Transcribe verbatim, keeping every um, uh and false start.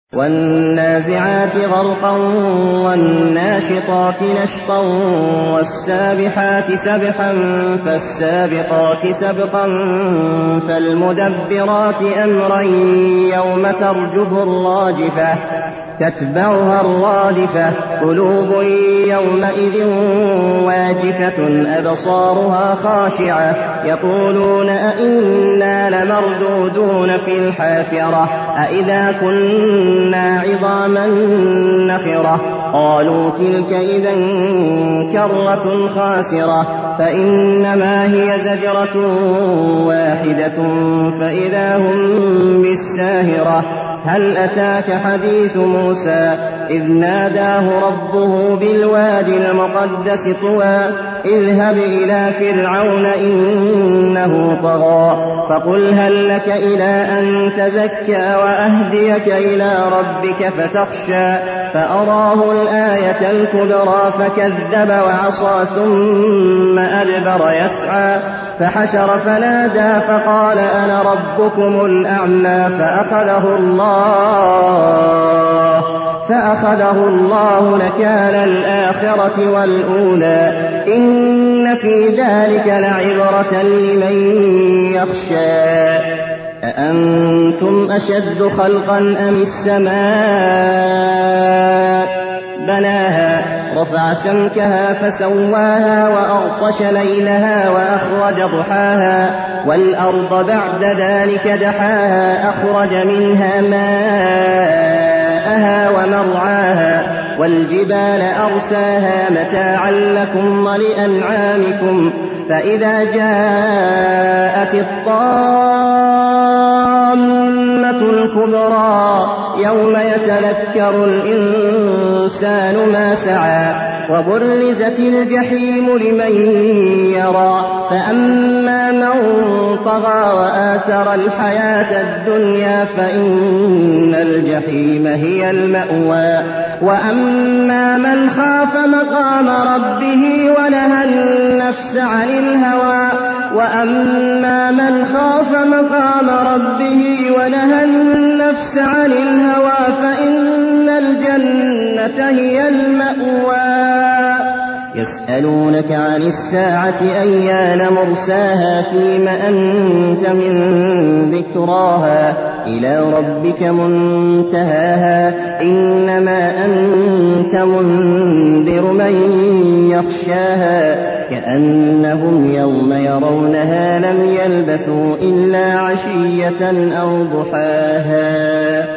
وَالنَّازِعَاتِ غَرْقًا وَالنَّاشِطَاتِ نَشْطًا وَالسَّابِحَاتِ سَبْحًا فَالسَّابِقَاتِ سَبْقًا فَالْمُدَبِّرَاتِ أَمْرًا يَوْمَ تَرْجُفُ الرَّاجِفَةُ تَتْبَعُهَا الرَّادِفَةُ قُلُوبٌ يَوْمَئِذٍ وَاجِفَةٌ أَبْصَارُهَا خَاشِعَةٌ يَقُولُونَ أَإِنَّا لَمَرْدُودُونَ فِي الْحَافِرَةِ أَإِذَا كُنَّا عِظَامًا نَخِرَةً قَالُوا تِلْكَ إِذًا كَرَّةٌ خَاسِرَةٌ فَإِنَّمَا هِيَ زَجْرَةٌ وَاحِدَةٌ فَإِذَا هُم بِالسَّاهِرَةِ هَلْ أَتَاكَ حَدِيثُ مُوسَىٰ إِذْ نَادَاهُ رَبُّهُ بِالْوَادِ الْمُقَدَّسِ طُوًى اذْهَبْ إِلَىٰ فِرْعَوْنَ إِنَّهُ طَغَىٰ فَقُلْ هَل لَّكَ إِلَىٰ أَن تَزَكَّىٰ وَأَهْدِيَكَ إِلَىٰ رَبِّكَ فَتَخْشَىٰ فَأَرَاهُ الْآيَةَ الْكُبْرَىٰ فَكَذَّبَ وَعَصَىٰ ثُمَّ أَدْبَرَ يَسْعَىٰ فَحَشَرَ فَنَادَىٰ فَقَالَ أَنَا رَبُّكُمُ الْأَعْلَىٰ فَأَخَذَهُ اللَّهُ فَأَخَذَهُ اللَّهُ نَكَالَ الْآخِرَةِ وَالْأُولَىٰ إِنَّ فِي ذَٰلِكَ لَعِبْرَةً لِّمَن يَخْشَىٰ أَأَنتُمْ أَشَدُّ خَلْقًا أَمِ السَّمَاءُ بَنَاهَا رَفَعَ سَمْكَهَا فَسَوَّاهَا وَأَغْطَشَ لَيْلَهَا وَأَخْرَجَ ضُحَاهَا وَالْأَرْضَ بَعْدَ ذَٰلِكَ دَحَاهَا أَخْرَجَ مِنْهَا مَاءَهَا وَمَرْعَاهَا وَالْجِبَالَ أَرْسَاهَا مَتَاعًا لَّكُمْ وَلِأَنْعَامِكُمْ فَإِذَا جَاءَتِ الطَّامَّةُ الْكُبْرَىٰ يَوْمَ يَتَذَكَّرُ الْإِنسَانُ مَا سَعَىٰ وَبُرِّزَتِ الْجَحِيمُ لِمَن يَرَىٰ فَأَمَّا مَن طَغَىٰ وَآثَرَ الْحَيَاةَ الدُّنْيَا فَإِنَّ الْجَحِيمَ هِيَ الْمَأْوَىٰ وَأَمَّا مَنْ خَافَ مَقَامَ رَبِّهِ وَنَهَى النَّفْسَ عَنِ الْهَوَىٰ وَأَمَّا مَنْ خَافَ مَقَامَ رَبِّهِ وَنَهَى النَّفْسَ عَنِ الْهَوَىٰ فَإِنَّ الْجَنَّةَ هِيَ الْمَأْوَىٰ يَسْأَلُونَكَ عَنِ السَّاعَةِ أَيَّانَ مُرْسَاهَا فِيمَ أَنتَ مِن ذِكْرَاهَا إِلَىٰ رَبِّكَ مُنتَهَاهَا إِنَّمَا أَنتَ مُنذِرُ مَن يَخْشَاهَا كَأَنَّهُمْ يَوْمَ يَرَوْنَهَا لَمْ يَلْبَثُوا إِلَّا عَشِيَّةً أَوْ ضُحَاهَا